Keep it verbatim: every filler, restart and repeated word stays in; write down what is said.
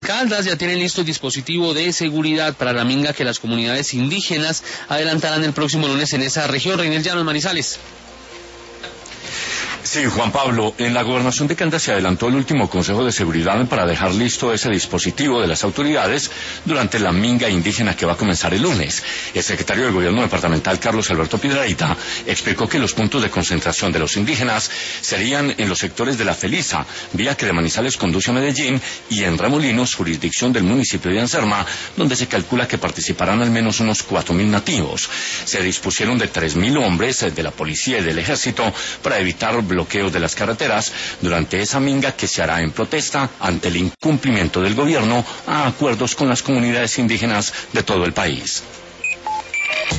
Caldas ya tienen listo el dispositivo de seguridad para la minga que las comunidades indígenas adelantarán el próximo lunes en esa región. Reiner Llanos, Manizales. Sí, Juan Pablo, en la gobernación de Caldas se adelantó el último consejo de seguridad para dejar listo ese dispositivo de las autoridades durante la minga indígena que va a comenzar el lunes. El secretario del gobierno departamental, Carlos Alberto Piedrahita, explicó que los puntos de concentración de los indígenas serían en los sectores de La Felisa, vía que de Manizales conduce a Medellín, y en Remolinos, jurisdicción del municipio de Anserma, donde se calcula que participarán al menos unos cuatro mil nativos. Se dispusieron de tres mil hombres de la policía y del ejército para evitar bloqueos de las carreteras durante esa minga que se hará en protesta ante el incumplimiento del gobierno a acuerdos con las comunidades indígenas de todo el país.